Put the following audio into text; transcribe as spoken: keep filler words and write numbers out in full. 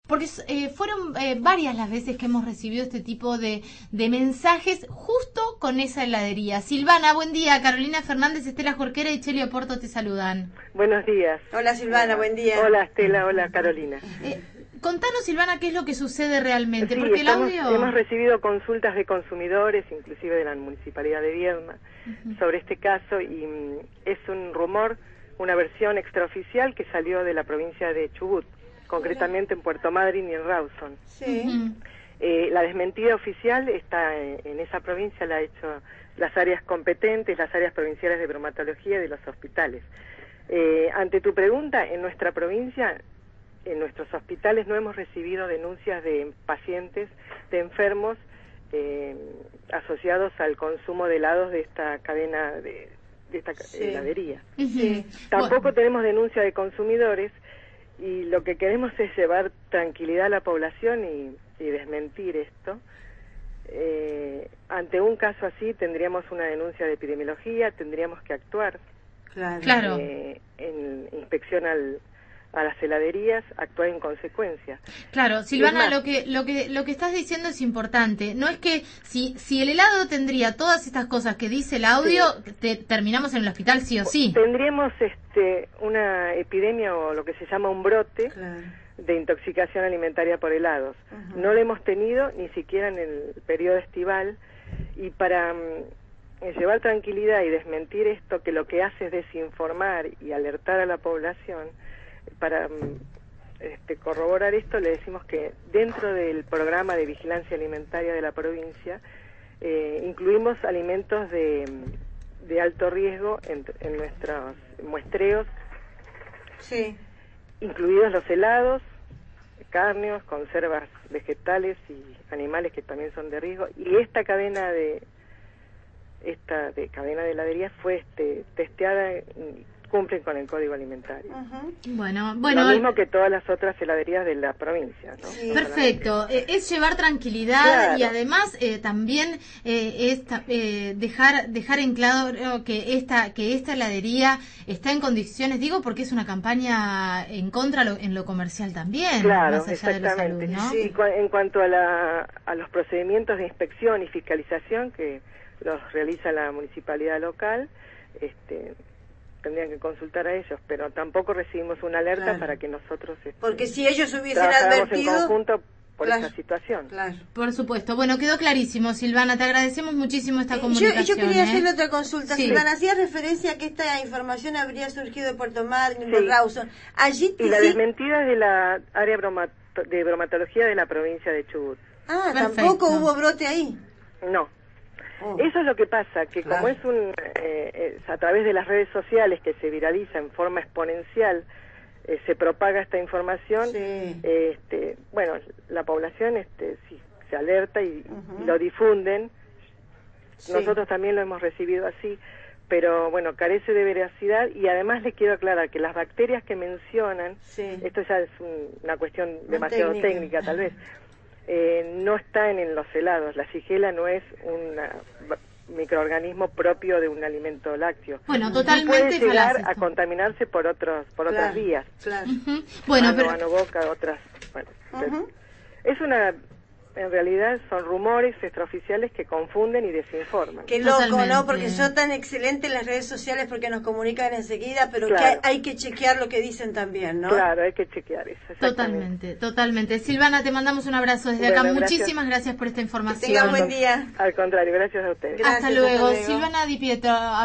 porque eh, fueron eh, varias las veces que hemos recibido este tipo de, de mensajes justo con esa heladería. Silvana, buen día. Carolina Fernández, Estela Jorquera y Cheli Oporto te saludan. Buenos días. Hola Silvana, buen día. Hola Estela, hola Carolina. Eh, contanos, Silvana, qué es lo que sucede realmente, Sí, porque el estamos, audio... hemos recibido consultas de consumidores, inclusive de la Municipalidad de Viedma, uh-huh. sobre este caso, y mm, es un rumor, una versión extraoficial que salió de la provincia de Chubut, concretamente en Puerto Madryn y en Rawson. Sí. Uh-huh. Eh, la desmentida oficial está en, en esa provincia, la ha hecho las áreas competentes, las áreas provinciales de bromatología de los hospitales. Eh, ante tu pregunta, en nuestra provincia, en nuestros hospitales no hemos recibido denuncias de pacientes, de enfermos eh, asociados al consumo de helados de esta cadena de, de esta sí. heladería. Sí. Tampoco bueno. tenemos denuncia de consumidores, y lo que queremos es llevar tranquilidad a la población y, y desmentir esto. Eh, ante un caso así tendríamos una denuncia de epidemiología, tendríamos que actuar. Claro. claro. Eh, en inspección al a las heladerías, actuar en consecuencia. Claro, Silvana, más, lo que lo que lo que estás diciendo es importante. No es que si si el helado tendría todas estas cosas que dice el audio, sí. te, terminamos en el hospital sí o sí. Tendríamos este una epidemia o lo que se llama un brote claro. de intoxicación alimentaria por helados. Uh-huh. No lo hemos tenido ni siquiera en el periodo estival, y para um, llevar tranquilidad y desmentir esto, que lo que hace es desinformar y alertar a la población, para este, corroborar esto, le decimos que dentro del programa de vigilancia alimentaria de la provincia eh, incluimos alimentos de, de alto riesgo en, en nuestros muestreos, sí. incluidos los helados, cárneos, conservas vegetales y animales que también son de riesgo, y esta cadena de esta de cadena de heladería fue este, testeada y cumplen con el código alimentario. Uh-huh. Bueno, bueno. Lo mismo que todas las otras heladerías de la provincia, ¿no? Sí. Perfecto. Eh, es llevar tranquilidad claro. y además eh, también eh, es eh, dejar dejar en claro que esta que esta heladería está en condiciones, digo, porque es una campaña en contra lo, en lo comercial también, claro, más allá de la salud, ¿no? Sí. Y cu- en cuanto a la a los procedimientos de inspección y fiscalización que los realiza la municipalidad local, este tendrían que consultar a ellos, pero tampoco recibimos una alerta claro. para que nosotros este, porque si ellos hubiesen advertido en conjunto por claro. esta situación. Claro. Por supuesto. Bueno, quedó clarísimo, Silvana, te agradecemos muchísimo esta comunicación. Yo, yo quería ¿eh? hacerle otra consulta. Sí. Silvana, hacía referencia a que esta información habría surgido de Puerto Madryn, sí. de Rawson. Allí y la sí. desmentida de la área bromato- de bromatología de la provincia de Chubut. Ah, perfecto. tampoco hubo brote ahí. No. Oh. Eso es lo que pasa, que claro. como es un eh, es a través de las redes sociales que se viraliza en forma exponencial, eh, se propaga esta información, sí. eh, este, bueno, la población este sí se alerta y, uh-huh. y lo difunden. Sí. Nosotros también lo hemos recibido así, pero bueno, carece de veracidad, y además les quiero aclarar que las bacterias que mencionan, sí. esto ya es un, una cuestión Más demasiado técnica, técnica tal vez, Eh, no están en los helados. La shigella no es un microorganismo propio de un alimento lácteo. Bueno, totalmente puede llegar falaz a contaminarse por otros por claro, otras vías. Claro. Uh-huh. Bueno, ano, pero ano, boca, otras. Bueno, uh-huh. es una en realidad son rumores extraoficiales que confunden y desinforman. Qué loco, Totalmente. ¿no? Porque son tan excelentes las redes sociales porque nos comunican enseguida, pero claro. que hay, hay que chequear lo que dicen también, ¿no? Claro, hay que chequear eso. Totalmente, totalmente. Silvana, te mandamos un abrazo desde bueno, acá. gracias. Muchísimas gracias por esta información. Que tenga buen día. Al contrario, gracias a ustedes. Hasta Gracias, luego. hasta luego. Silvana Di Pietro.